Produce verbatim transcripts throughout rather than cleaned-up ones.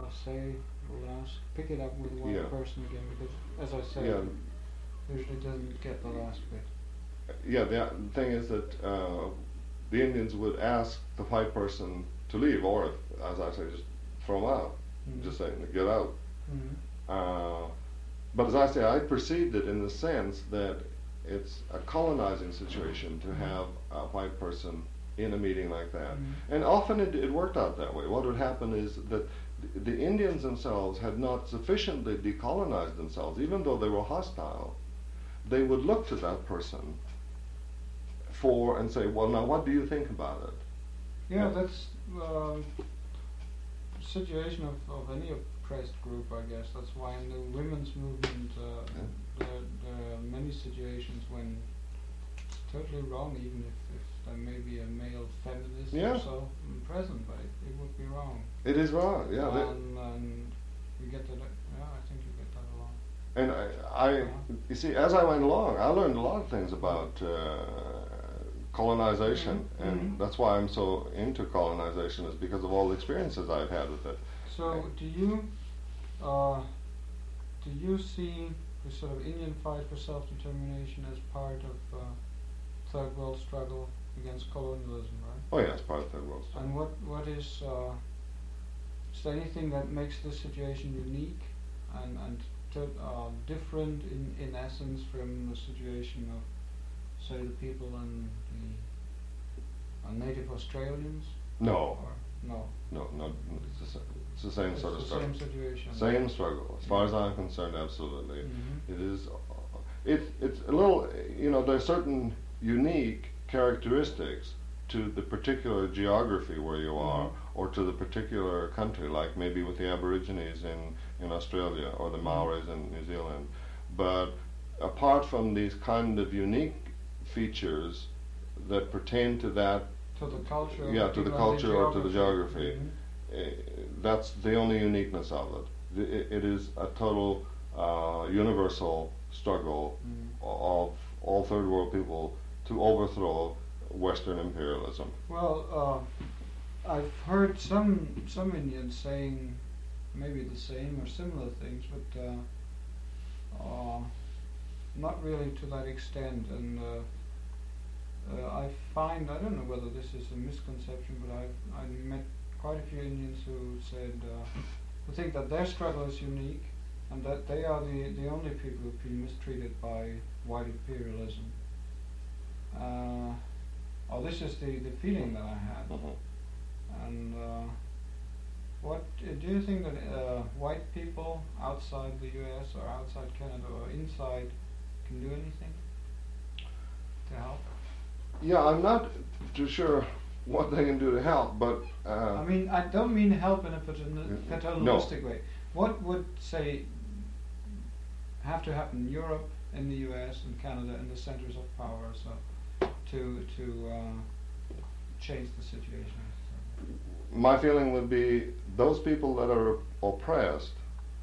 say, will ask, pick it up with one Yeah. person again, because as I said, Yeah. usually doesn't get the last bit. Yeah, the uh, thing is that uh, the Indians would ask the white person to leave, or if, as I say, just throw them out, Mhm. just say, get out. Mhm. Uh, but as I say, I perceived it in the sense that it's a colonizing situation to Mhm. have a white person in a meeting like that. Mhm. And often it, it worked out that way. What would happen is that th- the Indians themselves had not sufficiently decolonized themselves, even though they were hostile. They would look to that person for and say, well, now what do you think about it? Yeah, Yeah. that's uh, the situation of, of any oppressed group, I guess. That's why in the women's movement, uh, Yeah. there, there are many situations when it's totally wrong, even if, if there may be a male feminist Yeah. or so present, but it, it would be wrong. It is wrong, yeah. they- And, and you get that, yeah, I think you get that a lot. And I, I, you see, as I went along, I learned a lot of things about uh, colonization, Mhm. and Mhm. that's why I'm so into colonization, is because of all the experiences I've had with it. So, do you uh, do you see the sort of Indian fight for self-determination as part of uh, third world struggle against colonialism, right? Oh yeah, it's part of the world. And what what is uh, is there anything that makes this situation unique and and to, uh, different in in essence from the situation of, say, the people in the uh, native Australians? No, Or no? no, no. It's the, sa- it's the same It's sort of the struggle. same situation. Same struggle, as far as I'm concerned. Absolutely, Mhm. it is. It it's a little. You know, there's certain unique characteristics to the particular geography where you are, Mhm. or to the particular country, like maybe with the Aborigines in, in Australia or the Maoris in New Zealand. But apart from these kind of unique features that pertain to that, To the culture. of yeah, to the people and culture or to the geography, Mhm. eh, that's the only uniqueness of it. The- It, it is a total uh, universal struggle Mm. of all third world people to overthrow Western imperialism. Well, uh, I've heard some some Indians saying maybe the same or similar things, but uh, uh, not really to that extent. And uh, uh, I find, I don't know whether this is a misconception, but I've I met quite a few Indians who said uh, who think that their struggle is unique and that they are the the only people who've been mistreated by white imperialism. Uh, oh, this is the, the feeling that I had. Mhm. And uh, what uh, do you think that uh, white people outside the U S or outside Canada or inside can do anything to help? Yeah, I'm not too sure what they can do to help, but uh, I mean, I don't mean help in a patern- N- paternalistic way. What would, say, have to happen in Europe, in the U S and Canada, in the centers of power, so to to uh, change the situation? my feeling would be those people that are oppressed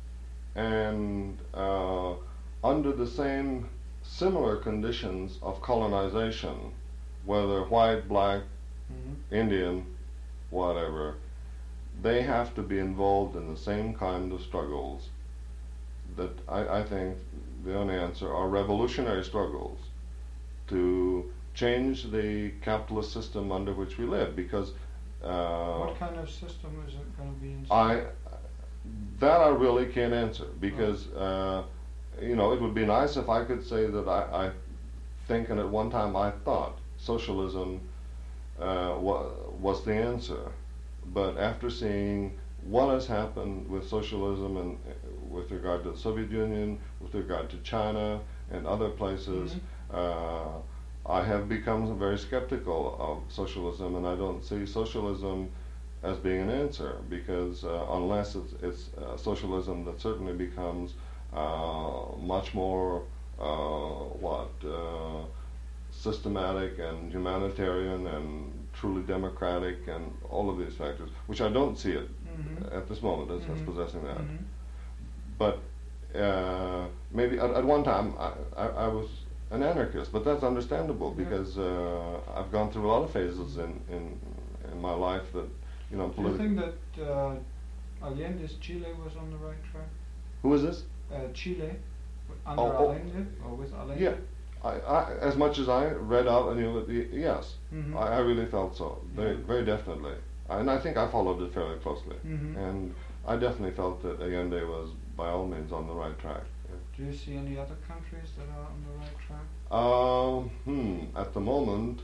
and uh, under the same similar conditions of colonization, whether white, black, Mm-hmm. Indian, whatever, they have to be involved in the same kind of struggles that I, I think the only answer are revolutionary struggles to change the capitalist system under which we live, because uh, What kind of system is it going to be in? I that I really can't answer, because uh, you know, it would be nice if I could say that I, I think, and at one time I thought socialism uh, wa- was the answer, but after seeing what has happened with socialism and uh, with regard to the Soviet Union, with regard to China and other places, Mhm. uh, I have become very skeptical of socialism, and I don't see socialism as being an answer, because uh, unless it's, it's uh, socialism that certainly becomes uh, much more uh, what uh, systematic and humanitarian and truly democratic and all of these factors, which I don't see it Mhm. at this moment as, as Mhm. possessing that. Mhm. But uh, maybe at, at one time I, I, I was an anarchist, but that's understandable, Yeah. because uh, I've gone through a lot of phases in, in in my life that, you know, Do you politi- think that uh, Allende's Chile was on the right track? Who is this? Uh, Chile, under Oh, oh. Allende, or with Allende? Yeah, I, I, as much as I read out and knew it, y- yes, Mhm. I, I really felt so, very, Yeah. very definitely, and I think I followed it fairly closely, Mhm. and I definitely felt that Allende was by all means on the right track. Do you see any other countries that are on the right track? Um, hmm, at the moment,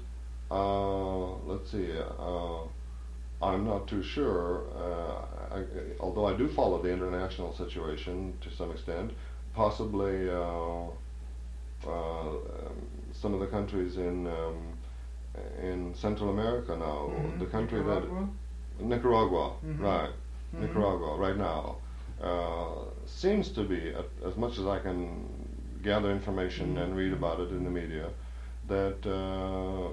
uh, let's see, uh, I'm not too sure, uh, I, although I do follow the international situation to some extent, possibly uh, uh, um, some of the countries in um, in Central America now, Mhm. the country Nicaragua? that Nicaragua, Mhm. right, Mhm. Nicaragua, right now, uh, seems to be, uh, as much as I can gather information Mhm. and read about it in the media, that uh,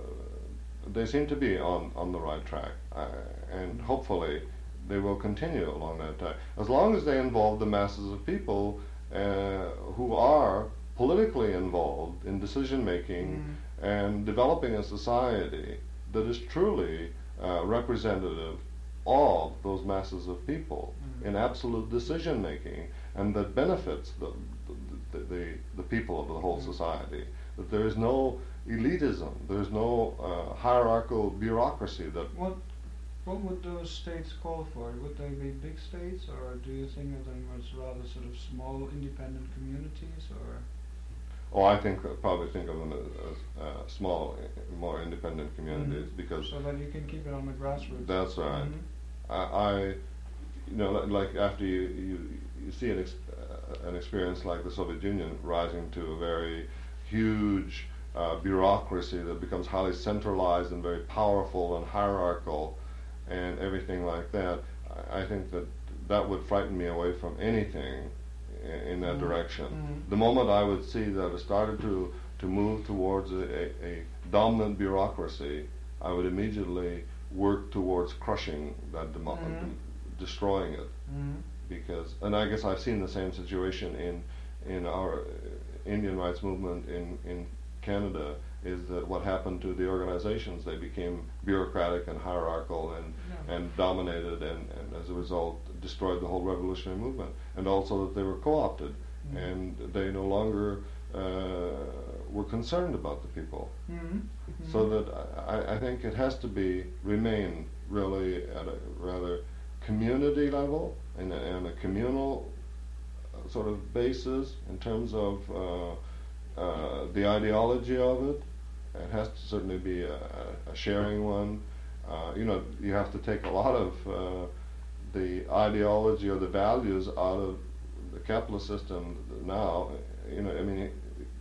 they seem to be on, on the right track, uh, and hopefully they will continue along that track. As long as they involve the masses of people uh, who are politically involved in decision making Mhm. and developing a society that is truly uh, representative of those masses of people Mhm. in absolute decision making, and that benefits the the, the, the people of the whole Mhm. society. That there is no elitism, there is no uh, hierarchical bureaucracy that What what would those states call for? Would they be big states, or do you think of them as rather sort of small independent communities, or? Oh, I think uh, probably think of them as, as uh, small, uh, more independent communities, Mhm. because So that you can keep it on the grassroots. that's right. Mhm. I, I, you know, li- like after you you, you see an ex, uh, an experience like the Soviet Union rising to a very huge uh, bureaucracy that becomes highly centralized and very powerful and hierarchical, and everything like that. I, I think that that would frighten me away from anything in, in that Mhm. direction. Mhm. The moment I would see that it started to to move towards a, a, a dominant bureaucracy, I would immediately work towards crushing that, demo- Mhm. de- destroying it. Mhm. Because, and I guess I've seen the same situation in in our uh, Indian rights movement in in Canada. Is that what happened to the organizations? They became bureaucratic and hierarchical and Yeah. and dominated, and, and as a result destroyed the whole revolutionary movement. And also that they were co-opted, Mhm. and they no longer uh, were concerned about the people. Mhm. So Mhm. that I, I think it has to be remain really at a rather community level and a, and a communal uh, sort of basis in terms of uh, uh, the ideology of it. It has to certainly be a, a sharing one. Uh, you know, you have to take a lot of uh, the ideology or the values out of the capitalist system now. You know, I mean,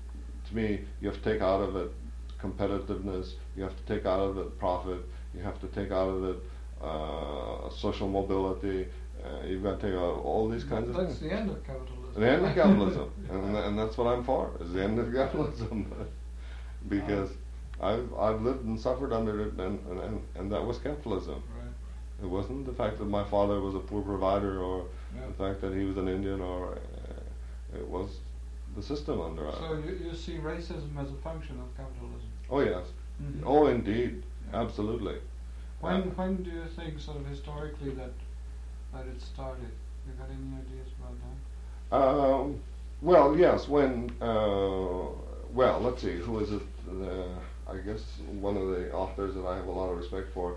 to me, you have to take out of it competitiveness, you have to take out of it profit, you have to take out of it uh, social mobility, uh, you've got to take out all these kinds of That's things. the end of capitalism. The end of capitalism, and, and that's what I'm for, is the end of capitalism. Because I've, I've lived and suffered under it, and, and, and that was capitalism. Right. It wasn't the fact that my father was a poor provider, or Yeah. the fact that he was an Indian, or uh, it was the system under us. So you, you see racism as a function of capitalism? Oh yes. Mhm. Oh indeed. Yeah. Absolutely. When Uh, when do you think, sort of historically, that that it started? You got any ideas about that? um, well, yes. When uh, well, let's see. Who is it? Uh, I guess one of the authors that I have a lot of respect for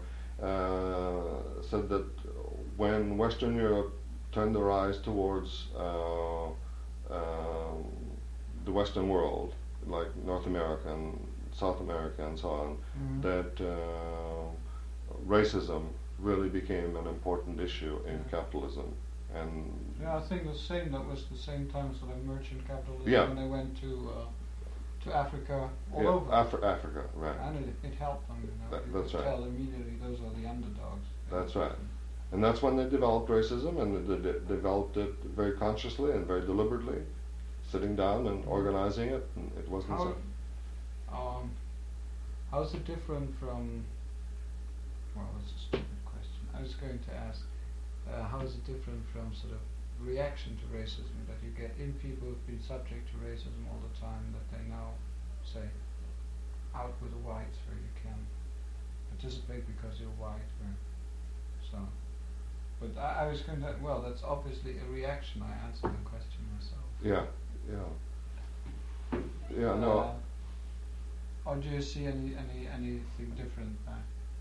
uh, said that when Western Europe turned their eyes towards uh, um, the Western world, like North America and South America and so on, Mhm. that uh, racism really became an important issue in Yeah. capitalism. And Yeah, I think the same. That was the same time, sort of merchant capitalism, Yeah. when they went to uh, to Africa, all yeah, over, Afri- Africa, right? and it, it helped them. You know, That- you that's could right. tell immediately those are the underdogs. That's right. And that's when they developed racism, and they de- developed it very consciously and very deliberately, sitting down and organizing it. And it wasn't How, so. um, how's it different from? Well, it's a stupid question. I was going to ask, uh, how is it different from sort of reaction to racism that you get in people who've been subject to racism all the time, that they now say, out with the whites, where you can participate because you're white, or so. But I, I was going to, well, that's obviously a reaction. I answered the question myself. Yeah, yeah. Yeah, no. Uh, or do you see any, any anything different there?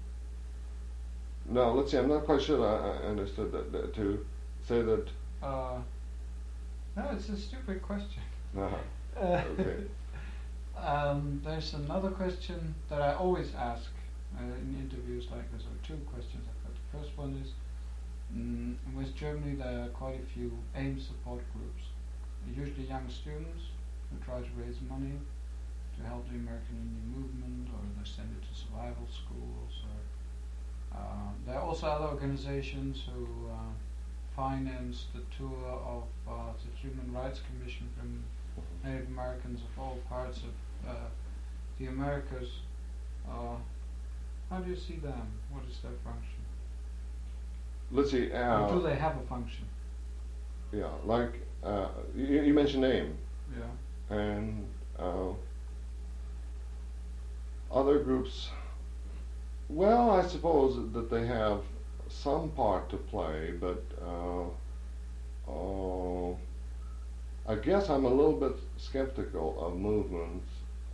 No, let's see, I'm not quite sure I, I understood that, that. To say that... Uh, no, it's a stupid question. Uh-huh. Uh, Okay. um, there's another question that I always ask uh, in interviews like this, or two questions I've got. The first one is, mm, in West Germany there are quite a few AIM support groups, usually young students who try to raise money to help the American Indian movement, or they send it to survival schools, or uh, there are also other organizations who uh, finance the tour of uh, the Human Rights Commission from Native Americans of all parts of uh, the Americas. Uh, how do you see them? What is their function? Let's see. Uh, or do they have a function? Yeah, like uh, you, you mentioned AIM. Yeah. And uh, other groups. Well, I suppose that they have some part to play, but uh, uh, I guess I'm a little bit skeptical of movements,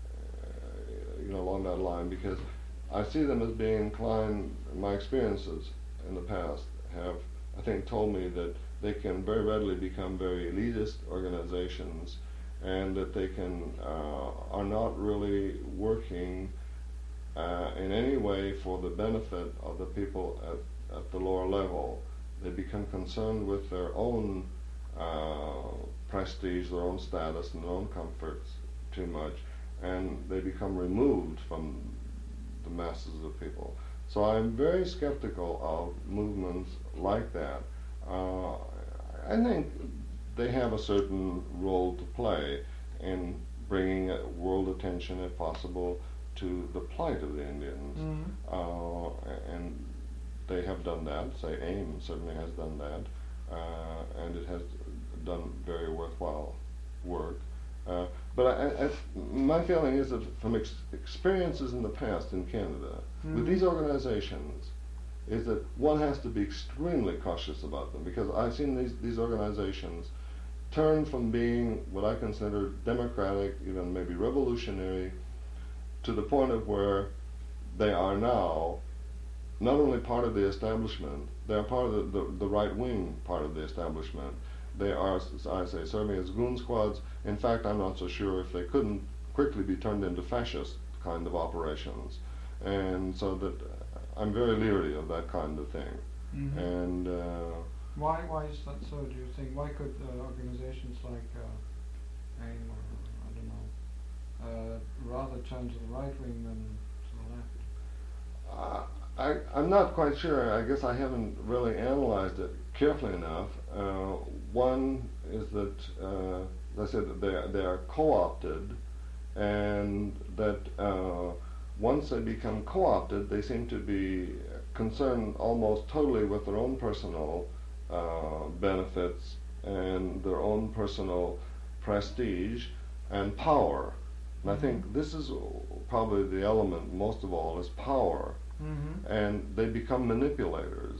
uh, you know, along that line, because I see them as being inclined. My experiences in the past have, I think, told me that they can very readily become very elitist organizations, and that they can uh, are not really working uh, in any way for the benefit of the people at, at the lower level. They become concerned with their own uh, prestige, their own status, and their own comforts too much, and they become removed from the masses of people. So I'm very skeptical of movements like that. Uh, I think they have a certain role to play in bringing world attention, if possible, to the plight of the Indians. Mm-hmm. Uh, and they have done that. Say AIM certainly has done that, uh, and it has done very worthwhile work. Uh, but I, I, my feeling is that from ex- experiences in the past in Canada, mm-hmm. with these organizations, is that one has to be extremely cautious about them, because I've seen these, these organizations turn from being what I consider democratic, even maybe revolutionary, to the point of where they are now not only part of the establishment, they are part of the, the, the right-wing part of the establishment. They are, as I say, serving as goon squads. In fact, I'm not so sure if they couldn't quickly be turned into fascist kind of operations. And so that I'm very leery of that kind of thing. Mm-hmm. And uh, why why is that so, do you think? Why could uh, organizations like uh, AIM or, I don't know, uh, rather turn to the right wing than to the left? Uh, I, I'm not quite sure. I guess I haven't really analyzed it carefully enough. Uh, one is that, uh, as I said, that they are, they are co-opted, and that uh, once they become co-opted, they seem to be concerned almost totally with their own personal uh, benefits and their own personal prestige and power. And I think this is probably the element, most of all, is power. Mm-hmm. And they become manipulators.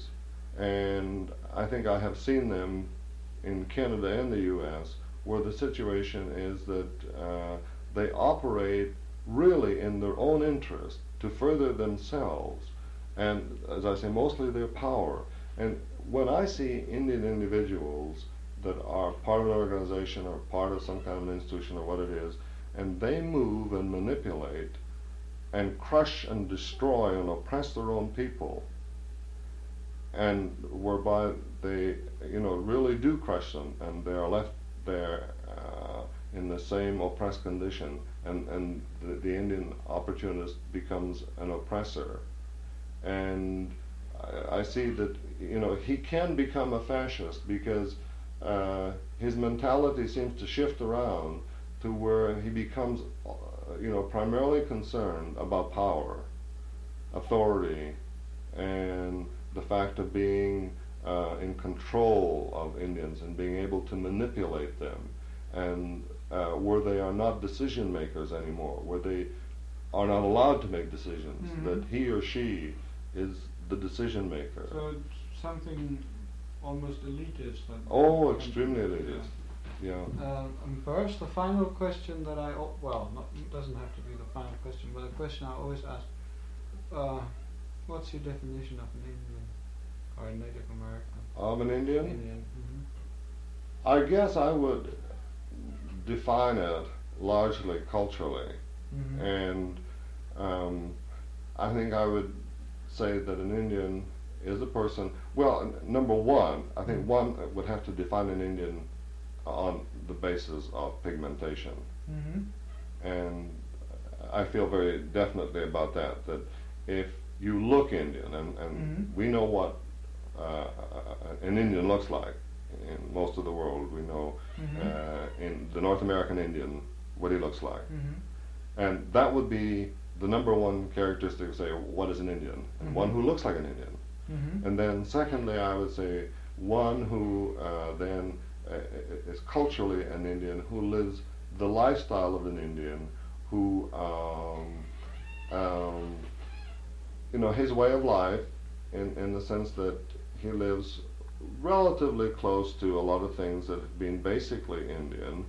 And I think I have seen them in Canada and the U S where the situation is that uh, they operate really in their own interest to further themselves, and as I say, mostly their power. And when I see Indian individuals that are part of an organization or part of some kind of an institution or what it is, and they move and manipulate and crush and destroy and oppress their own people, and whereby they, you know, really do crush them, and they are left there uh, in the same oppressed condition, and, and the, the Indian opportunist becomes an oppressor. And I, I see that, you know, he can become a fascist because uh, his mentality seems to shift around to where he becomes, uh, you know, primarily concerned about power, authority, and the fact of being uh, in control of Indians and being able to manipulate them, and uh, where they are not decision makers anymore, where they are not allowed to make decisions, mm-hmm. that he or she is the decision maker. So it's something almost elitist. That Oh, that extremely country. elitist. Yeah. Uh, and perhaps the final question that I o- well, not, it doesn't have to be the final question, but a question I always ask: uh, what's your definition of an Indian or a Native American? Of an Indian? Indian. hmm I guess I would define it largely culturally, hmm and um, I think I would say that an Indian is a person. Well, n- number one, I think one would have to define an Indian on the basis of pigmentation, hmm and I feel very definitely about that. That if you look Indian, and, and Mhm. we know what uh, an Indian looks like in most of the world, we know Mhm. uh, in the North American Indian what he looks like, hmm and that would be the number one characteristic of say what is an Indian, and Mhm. one who looks like an Indian. hmm And then secondly, I would say one who uh, then uh, is culturally an Indian, who lives the lifestyle of an Indian, who, um, um, you know, his way of life, in, in the sense that he lives relatively close to a lot of things that have been basically Indian,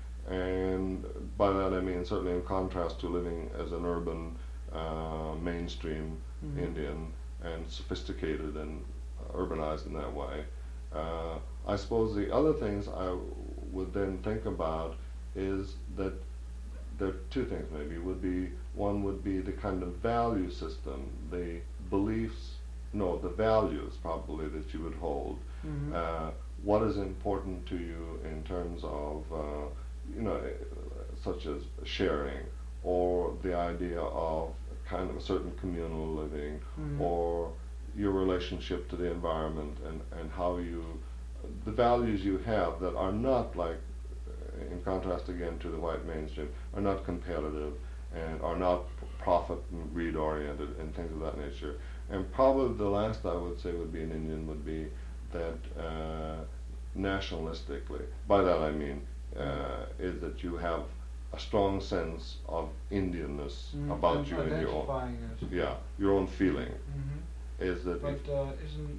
and by that I mean certainly in contrast to living as an urban, uh, mainstream Mhm. Indian, and sophisticated and urbanized in that way. Uh, I suppose the other things I would then think about is that there are two things maybe would be one would be the kind of value system, the beliefs, no, the values probably that you would hold. Mhm. Uh, what is important to you in terms of, uh, you know, eh, such as sharing, or the idea of kind of a certain communal living, Mhm. or your relationship to the environment, and, and how you, the values you have that are not like, uh, in contrast again to the white mainstream, are not competitive and are not profit and greed oriented and things of that nature. And probably the last I would say would be an Indian would be that uh, nationalistically, by that I mean, uh, is that you have a strong sense of Indianness Mm, about and you and your own, identifying as. yeah, your own feeling hmm is that But if, uh, isn't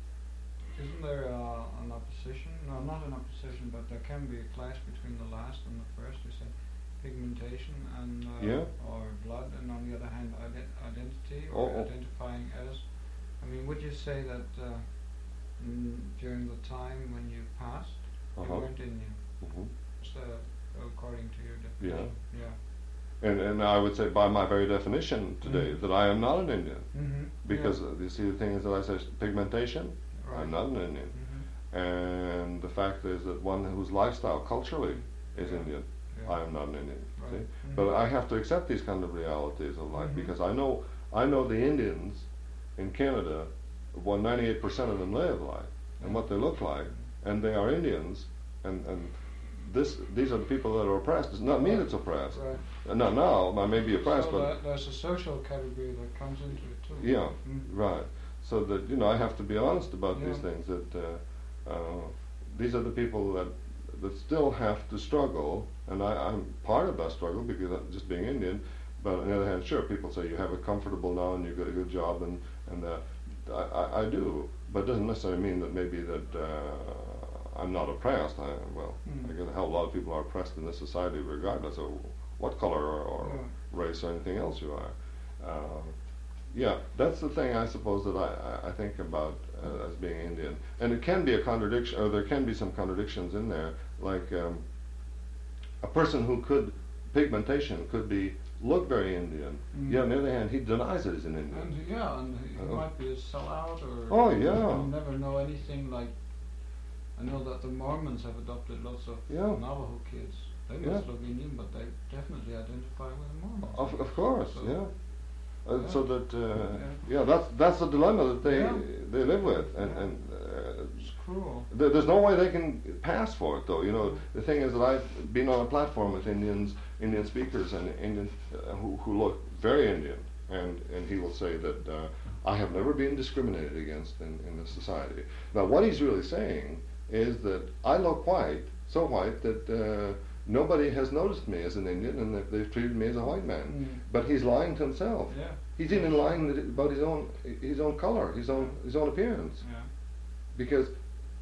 isn't there uh, an opposition? No, not an opposition, but there can be a clash between the last and the first. You say pigmentation and uh, Yeah. or blood, and on the other hand, ide- identity or Oh, oh. identifying as. I mean, would you say that uh, mm, during the time when you passed, Uh-huh. you weren't Indian? Mhm. So, according to your definition. Yeah. and and I would say by my very definition today Mhm. that I am not an Indian, Mm-hmm. because uh, you see the thing is that I say pigmentation, Right. I'm not an Indian, Mm-hmm. and the fact is that one whose lifestyle culturally is Yeah. Indian, Yeah. I am not an Indian. Right. See? Mhm. But I have to accept these kind of realities of life Mhm. because I know I know the Indians in Canada, well, ninety-eight percent of them live like and Yeah. what they look like, and they are Indians, and and this these are the people that are oppressed. It's not me Right. that's oppressed. Right. And not now. I may be oppressed, so but that there's a social category that comes into it too. yeah, Mm. right. So that you know, I have to be honest about these Yeah. things. That uh, uh, these are the people that that still have to struggle, and I, I'm part of that struggle because I'm just being Indian. But on the other hand, sure, people say you have it comfortable now and you got a good job, and and uh, I, I, I do, but it doesn't necessarily mean that maybe that uh, I'm not oppressed. I, well, Mm. I guess a hell of a lot of people are oppressed in this society, regardless of what color or, or Yeah. race or anything else you are. Uh, yeah, that's the thing I suppose that I, I, I think about uh, as being Indian. And it can be a contradiction, or there can be some contradictions in there, like um, a person who could, pigmentation could be, look very Indian, Mm. yet on the other hand, he denies it as an Indian. And yeah, and he Uh-huh. might be a sellout or. Oh, yeah. You never know anything like. I know that the Mormons have adopted lots of Yeah. Navajo kids. They Yeah. must look Indian, but they definitely identify with the Mormons. Of, of course, So- yeah. Uh, Yeah. So that, uh, Yeah. yeah, that's that's the dilemma that they Yeah. they live with, and Yeah. and uh, It's cruel. There, there's no way they can pass for it, though. You know, the thing is that I've been on a platform with Indians, Indian speakers, and Indian uh, who who look very Indian, and and he will say that uh, I have never been discriminated against in in this society. Now, what he's really saying is that I look white, so white that uh, nobody has noticed me as an Indian, and that they've treated me as a white man. Mm. But he's lying to himself. Yeah. He's even lying about his own his own color, his own his own appearance. Yeah. Because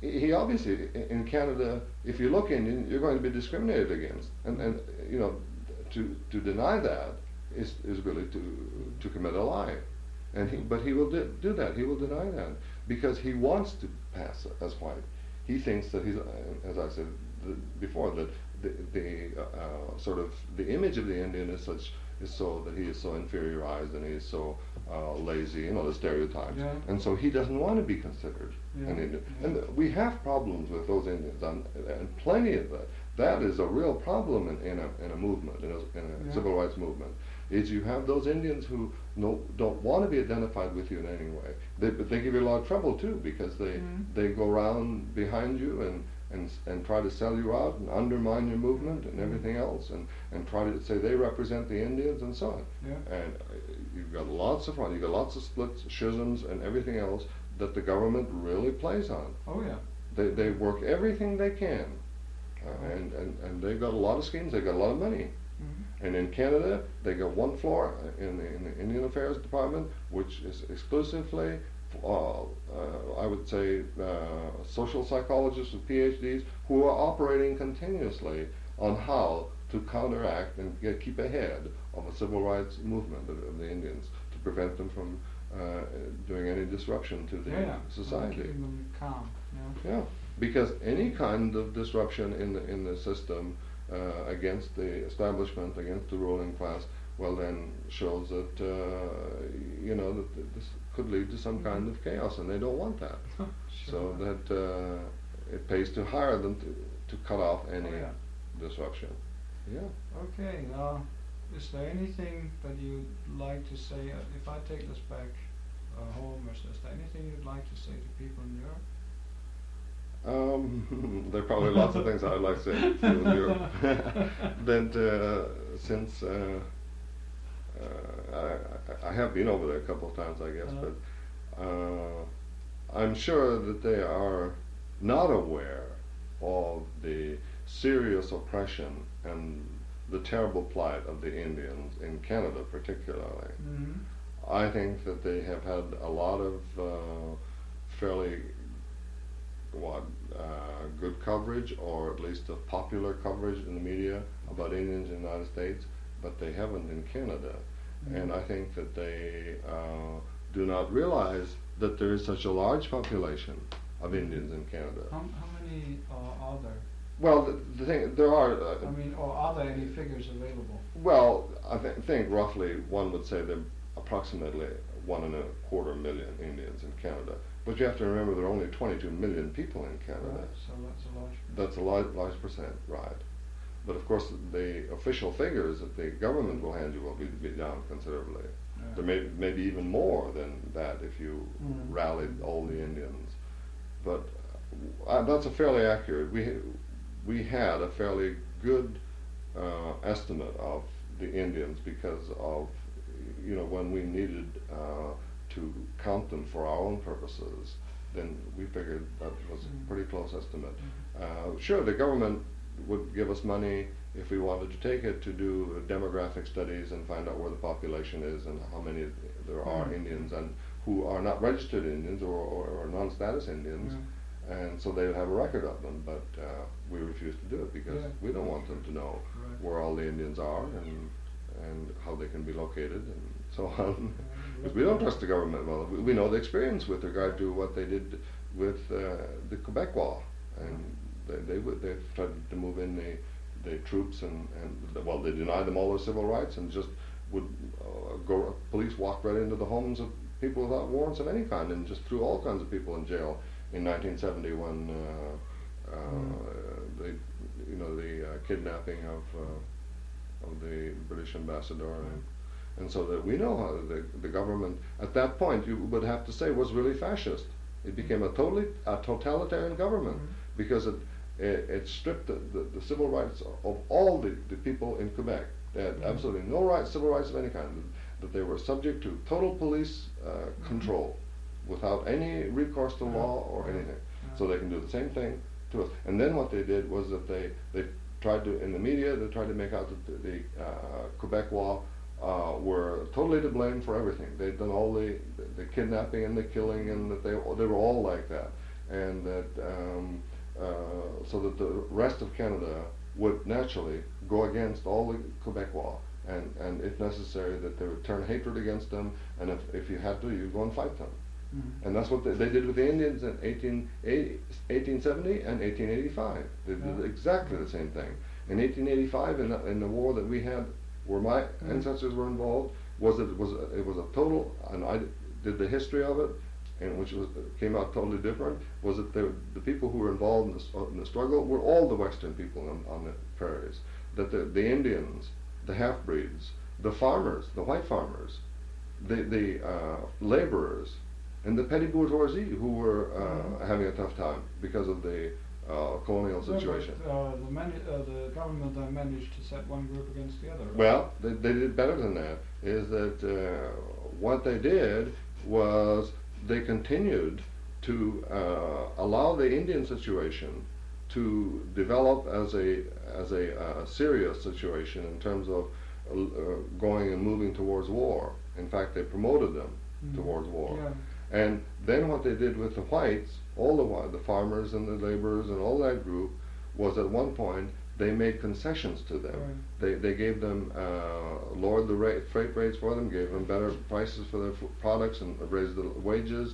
he he obviously, i- in Canada, if you look Indian, you're going to be discriminated against. And, and you know, to, to deny that is, is really to, to commit a lie. And he, but he will do, do that. He will deny that because he wants to pass as white. He thinks that he's, uh, as I said the, before, that the, the uh, sort of the image of the Indian is such is so that he is so inferiorized and he is so uh, lazy. You know, the stereotypes. Yeah. And so he doesn't want to be considered Yeah. an Indian. Yeah. And we have problems with those Indians, and, and plenty of that. That is a real problem in, in a in a movement, in a, in a Yeah. civil rights movement. Is you have those Indians who no, don't want to be identified with you in any way. They, but they give you a lot of trouble too because they Mhm. they go around behind you and, and and try to sell you out and undermine your movement and everything else and, and try to say they represent the Indians and so on. Yeah. And uh, you've got lots of fun. You've got lots of splits, schisms, and everything else that the government really plays on. Oh yeah. They they work everything they can, uh, and, and and they've got a lot of schemes. They've got a lot of money. Mhm. And in Canada, they got one floor in the, in the Indian Affairs Department, which is exclusively, uh, uh, I would say, uh, social psychologists with PhDs who are operating continuously on how to counteract and get, keep ahead of a civil rights movement of, of the Indians to prevent them from uh, doing any disruption to the Yeah, yeah. society. Keeping them calm. Yeah. Yeah, because any kind of disruption in the in the system uh, against the establishment, against the ruling class, well, then shows that uh, you know that th- this could lead to some Mm-hmm. kind of chaos, and they don't want that. Sure. So that uh, it pays to hire them to to cut off any Oh, yeah. disruption. Yeah. Okay. Uh, is there anything that you'd like to say? Uh, if I take this back uh, home, is there anything you'd like to say to people in Europe? Um, there are probably lots of things I'd like to say to Europe. That uh, since uh, uh, I, I have been over there a couple of times, I guess, Uh-huh. but uh, I'm sure that they are not aware of the serious oppression and the terrible plight of the Indians in Canada, particularly. Mm-hmm. I think that they have had a lot of uh, fairly what uh, good coverage, or at least a popular coverage in the media about Indians in the United States, but they haven't in Canada. Mhm. And I think that they uh, do not realize that there is such a large population of Indians in Canada. How, how many uh, are there? Well, the, the thing there are. Uh, I mean, or are there any figures available? Well, I th- think roughly one would say there are approximately one and a quarter million Indians in Canada. But you have to remember there are only twenty-two million people in Canada. Right, so that's a large. That's a large, large percent, right. But of course, the official figures that the government will hand you will be, be down considerably. Yeah. There may, may be even more than that if you Mhm. rallied all the Indians. But uh, that's a fairly accurate. We we had a fairly good uh, estimate of the Indians because of, you know, when we needed uh, to count them for our own purposes, then we figured that was Mhm. a pretty close estimate. Mhm. Uh, sure, the government would give us money if we wanted to take it to do demographic studies and find out where the population is and how many there are Mhm. Indians and who are not registered Indians or, or, or non-status Indians. Yeah. And so they would have a record of them, but uh, we refuse to do it because Yeah. we don't want them to know Right. where all the Indians are and and how they can be located and so on. Yeah. Because we don't trust the government. Well, we, we know the experience with regard to what they did with uh, the Quebecois, and they they would they tried to move in the the troops and and well they denied them all their civil rights and just would uh, go police walked right into the homes of people without warrants of any kind and just threw all kinds of people in jail in nineteen seventy when uh, uh, Mm. the you know the uh, kidnapping of uh, of the British ambassador and, and so that we know how the the government at that point you would have to say was really fascist. It became a totally a totalitarian government Mhm. because it it, it stripped the, the, the civil rights of all the, the people in Quebec. They had Mhm. absolutely no rights, civil rights of any kind. That they were subject to total police uh, Mhm. control, without any recourse to Yeah. law or Yeah. anything. Yeah. So they can do the same thing to us. And then what they did was that they they tried to in the media they tried to make out that the, the uh, Quebecois uh, were totally to blame for everything. They'd done all the, the the kidnapping and the killing, and that they they were all like that. and that um, uh, so that the rest of Canada would naturally go against all the Quebecois, and, and if necessary, that they would turn hatred against them, and if, if you had to, you'd go and fight them. Mm-hmm. And that's what they, they did with the Indians in eighteen eighty, eighteen seventy and eighteen eighty-five. They did Yeah. exactly the same thing. In eighteen eighty-five, in the, in the war that we had, where my Mm-hmm. ancestors were involved, was it was a, it was a total, and I did the history of it, and which was came out totally different. Was that the the people who were involved in the, in the struggle were all the Western people on, on the prairies. That the the Indians, the half breeds, the farmers, the white farmers, the the uh, laborers, and the petty bourgeoisie who were uh, Mhm. having a tough time because of the uh, colonial Yeah, situation. but, uh, the, mani- uh, the government uh, managed to set one group against the other. Right? Well, they, they did better than that. Is that uh, what they did was they continued to uh, allow the Indian situation to develop as a as a uh, serious situation in terms of uh, going and moving towards war. In fact, they promoted them Mm. towards war. Yeah. And then what they did with the whites, all the whi- the farmers and the laborers and all that group, was at one point they made concessions to them. Right. They they gave them uh, lowered the rate, freight rates for them, gave them better prices for their f- products, and raised the wages.